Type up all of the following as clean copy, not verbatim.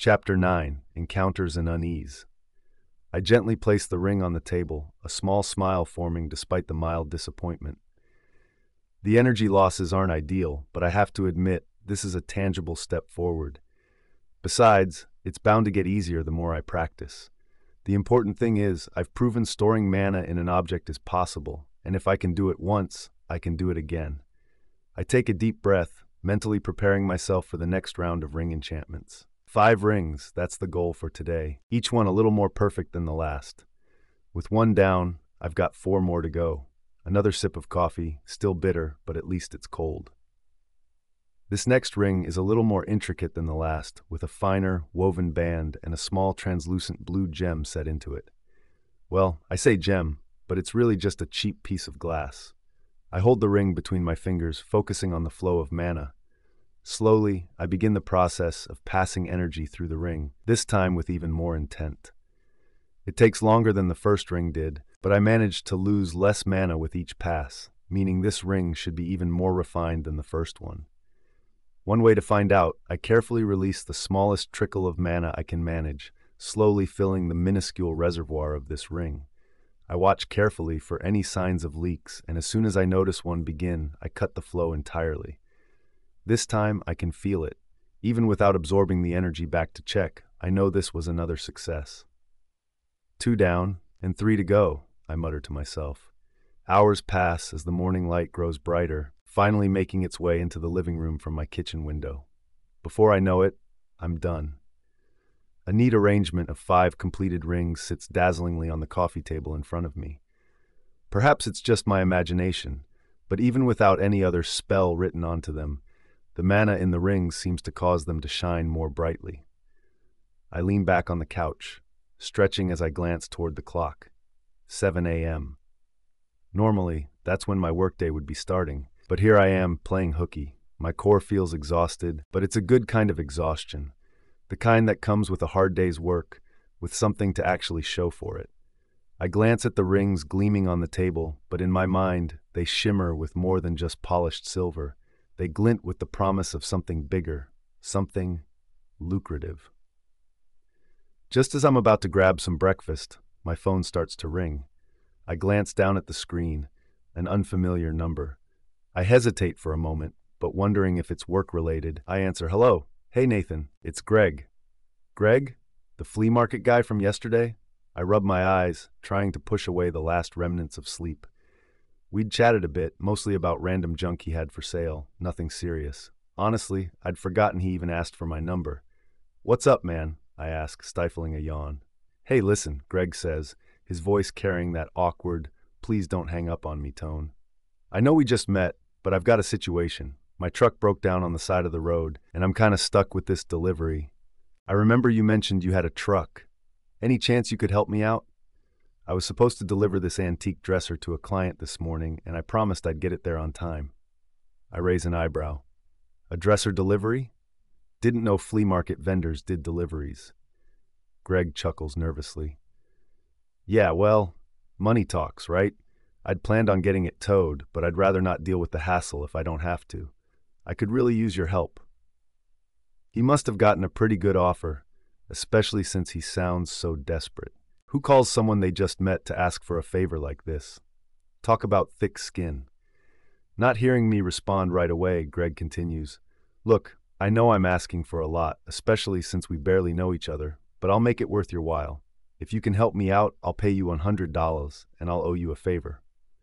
Chapter 9: Encounters and Unease. I gently place the ring on the table, a small smile forming despite the mild disappointment. The energy losses aren't ideal, but I have to admit, this is a tangible step forward. Besides, it's bound to get easier the more I practice. The important thing is, I've proven storing mana in an object is possible, and if I can do it once, I can do it again. I take a deep breath, mentally preparing myself for the next round of ring enchantments. 5 rings, that's the goal for today, each one a little more perfect than the last. With one down, I've got 4 more to go. Another sip of coffee, still bitter, but at least it's cold. This next ring is a little more intricate than the last, with a finer, woven band and a small translucent blue gem set into it. Well, I say gem, but it's really just a cheap piece of glass. I hold the ring between my fingers, focusing on the flow of mana. Slowly, I begin the process of passing energy through the ring, this time with even more intent. It takes longer than the first ring did, but I manage to lose less mana with each pass, meaning this ring should be even more refined than the first one. One way to find out, I carefully release the smallest trickle of mana I can manage, slowly filling the minuscule reservoir of this ring. I watch carefully for any signs of leaks, and as soon as I notice one begin, I cut the flow entirely. This time, I can feel it. Even without absorbing the energy back to check, I know this was another success. 2 down, and 3 to go, I mutter to myself. Hours pass as the morning light grows brighter, finally making its way into the living room from my kitchen window. Before I know it, I'm done. A neat arrangement of 5 completed rings sits dazzlingly on the coffee table in front of me. Perhaps it's just my imagination, but even without any other spell written onto them, the mana in the rings seems to cause them to shine more brightly. I lean back on the couch, stretching as I glance toward the clock. 7 a.m. Normally, that's when my workday would be starting, but here I am playing hooky. My core feels exhausted, but it's a good kind of exhaustion, the kind that comes with a hard day's work, with something to actually show for it. I glance at the rings gleaming on the table, but in my mind, they shimmer with more than just polished silver. They glint with the promise of something bigger, something lucrative. Just as I'm about to grab some breakfast, my phone starts to ring. I glance down at the screen, an unfamiliar number. I hesitate for a moment, but wondering if it's work-related, I answer, "Hello. Hey, Nathan, it's Greg." "Greg? The flea market guy from yesterday?" I rub my eyes, trying to push away the last remnants of sleep. We'd chatted a bit, mostly about random junk he had for sale, nothing serious. Honestly, I'd forgotten he even asked for my number. "What's up, man?" I ask, stifling a yawn. "Hey, listen," Greg says, his voice carrying that awkward, please don't hang up on me tone. "I know we just met, but I've got a situation. My truck broke down on the side of the road, and I'm kind of stuck with this delivery. I remember you mentioned you had a truck. Any chance you could help me out? I was supposed to deliver this antique dresser to a client this morning, and I promised I'd get it there on time." I raise an eyebrow. "A dresser delivery? Didn't know flea market vendors did deliveries." Greg chuckles nervously. "Yeah, well, money talks, right? I'd planned on getting it towed, but I'd rather not deal with the hassle if I don't have to. I could really use your help." He must have gotten a pretty good offer, especially since he sounds so desperate. Who calls someone they just met to ask for a favor like this? Talk about thick skin. Not hearing me respond right away, Greg continues, "Look, I know I'm asking for a lot, especially since we barely know each other, but I'll make it worth your while. If you can help me out, I'll pay you $100, and I'll owe you a favor."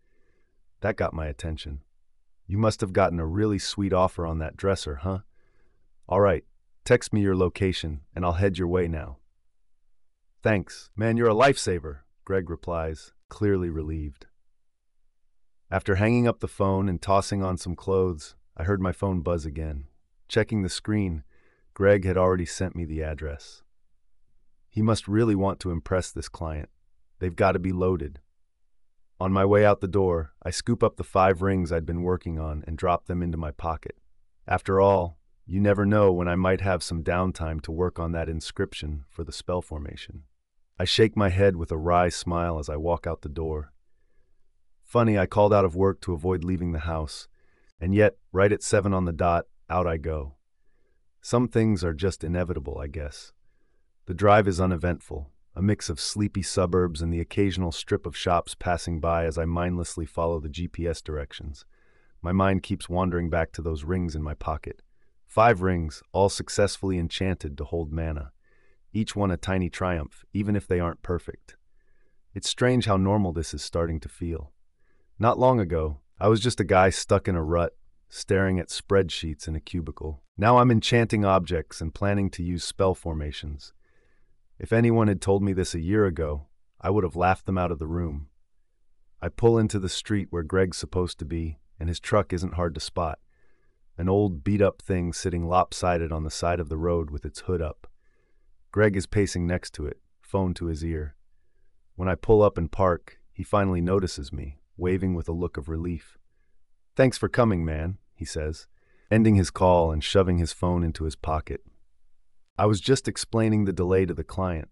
That got my attention. "You must have gotten a really sweet offer on that dresser, huh? All right, text me your location, and I'll head your way now." "Thanks. Man, you're a lifesaver," Greg replies, clearly relieved. After hanging up the phone and tossing on some clothes, I heard my phone buzz again. Checking the screen, Greg had already sent me the address. He must really want to impress this client. They've got to be loaded. On my way out the door, I scoop up the 5 rings I'd been working on and drop them into my pocket. After all, you never know when I might have some downtime to work on that inscription for the spell formation. I shake my head with a wry smile as I walk out the door. Funny, I called out of work to avoid leaving the house, and yet, right at 7 on the dot, out I go. Some things are just inevitable, I guess. The drive is uneventful, a mix of sleepy suburbs and the occasional strip of shops passing by as I mindlessly follow the GPS directions. My mind keeps wandering back to those rings in my pocket. 5 rings, all successfully enchanted to hold mana. Each one a tiny triumph, even if they aren't perfect. It's strange how normal this is starting to feel. Not long ago, I was just a guy stuck in a rut, staring at spreadsheets in a cubicle. Now I'm enchanting objects and planning to use spell formations. If anyone had told me this a year ago, I would have laughed them out of the room. I pull into the street where Greg's supposed to be, and his truck isn't hard to spot. An old beat-up thing sitting lopsided on the side of the road with its hood up. Greg is pacing next to it, phone to his ear. When I pull up and park, he finally notices me, waving with a look of relief. "Thanks for coming, man," he says, ending his call and shoving his phone into his pocket. "I was just explaining the delay to the client."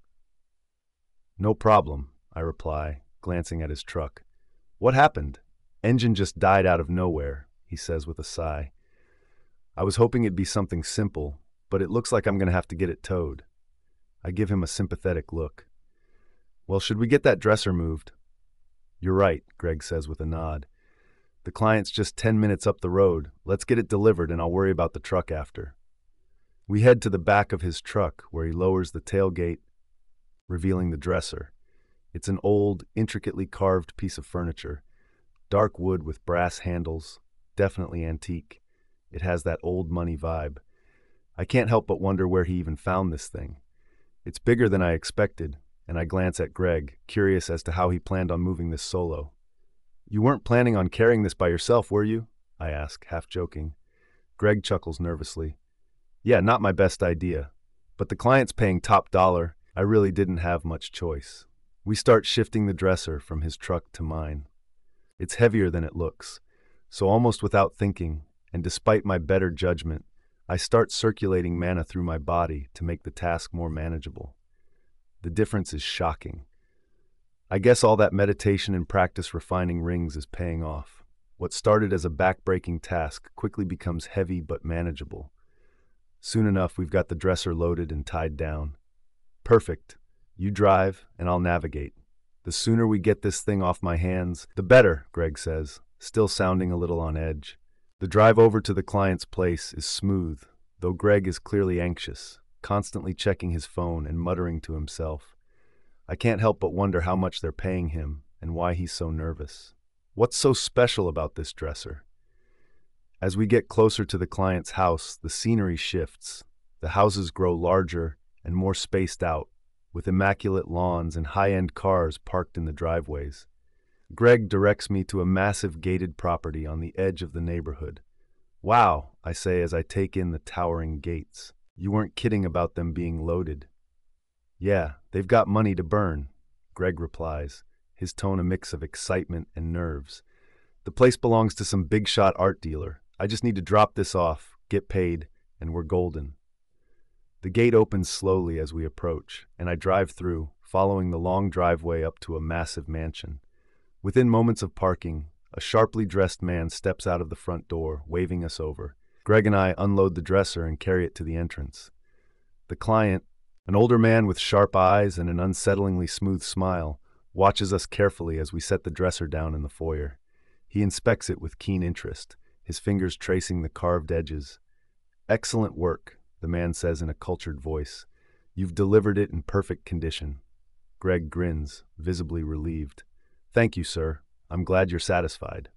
"No problem," I reply, glancing at his truck. "What happened?" "Engine just died out of nowhere," he says with a sigh. "I was hoping it'd be something simple, but it looks like I'm going to have to get it towed." I give him a sympathetic look. "Well, should we get that dresser moved?" "You're right," Greg says with a nod. "The client's just 10 minutes up the road. Let's get it delivered and I'll worry about the truck after." We head to the back of his truck where he lowers the tailgate, revealing the dresser. It's an old, intricately carved piece of furniture. Dark wood with brass handles, definitely antique. It has that old money vibe. I can't help but wonder where he even found this thing. It's bigger than I expected, and I glance at Greg, curious as to how he planned on moving this solo. "You weren't planning on carrying this by yourself, were you?" I ask, half joking. Greg chuckles nervously. "Yeah, not my best idea. But the client's paying top dollar. I really didn't have much choice." We start shifting the dresser from his truck to mine. It's heavier than it looks, so almost without thinking, and despite my better judgment, I start circulating mana through my body to make the task more manageable. The difference is shocking. I guess all that meditation and practice refining rings is paying off. What started as a back-breaking task quickly becomes heavy but manageable. Soon enough, we've got the dresser loaded and tied down. "Perfect. You drive, and I'll navigate. The sooner we get this thing off my hands, the better," Greg says, still sounding a little on edge. The drive over to the client's place is smooth, though Greg is clearly anxious, constantly checking his phone and muttering to himself. I can't help but wonder how much they're paying him and why he's so nervous. What's so special about this dresser? As we get closer to the client's house, the scenery shifts. The houses grow larger and more spaced out, with immaculate lawns and high-end cars parked in the driveways. Greg directs me to a massive gated property on the edge of the neighborhood. "Wow," I say as I take in the towering gates. "You weren't kidding about them being loaded." "Yeah, they've got money to burn," Greg replies, his tone a mix of excitement and nerves. "The place belongs to some big-shot art dealer. I just need to drop this off, get paid, and we're golden." The gate opens slowly as we approach, and I drive through, following the long driveway up to a massive mansion. Within moments of parking, a sharply dressed man steps out of the front door, waving us over. Greg and I unload the dresser and carry it to the entrance. The client, an older man with sharp eyes and an unsettlingly smooth smile, watches us carefully as we set the dresser down in the foyer. He inspects it with keen interest, his fingers tracing the carved edges. "Excellent work," the man says in a cultured voice. "You've delivered it in perfect condition." Greg grins, visibly relieved. "Thank you, sir. I'm glad you're satisfied."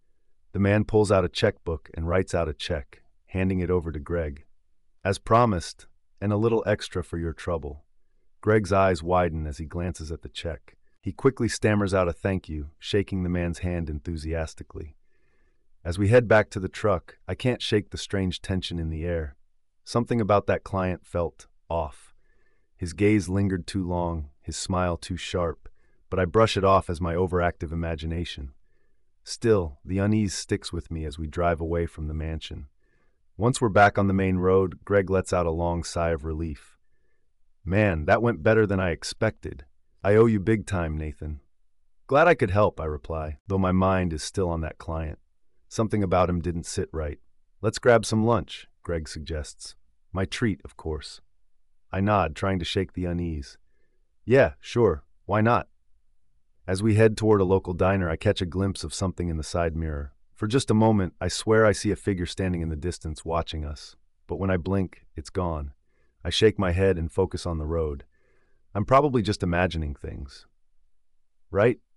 The man pulls out a checkbook and writes out a check, handing it over to Greg. "As promised, and a little extra for your trouble." Greg's eyes widen as he glances at the check. He quickly stammers out a thank you, shaking the man's hand enthusiastically. As we head back to the truck, I can't shake the strange tension in the air. Something about that client felt off. His gaze lingered too long, his smile too sharp, but I brush it off as my overactive imagination. Still, the unease sticks with me as we drive away from the mansion. Once we're back on the main road, Greg lets out a long sigh of relief. "Man, that went better than I expected. I owe you big time, Nathan." "Glad I could help," I reply, though my mind is still on that client. Something about him didn't sit right. "Let's grab some lunch," Greg suggests. My treat, of course. I nod, trying to shake the unease. Yeah, sure. Why not? As we head toward a local diner, I catch a glimpse of something in the side mirror. For just a moment, I swear I see a figure standing in the distance watching us. But when I blink, it's gone. I shake my head and focus on the road. I'm probably just imagining things. Right?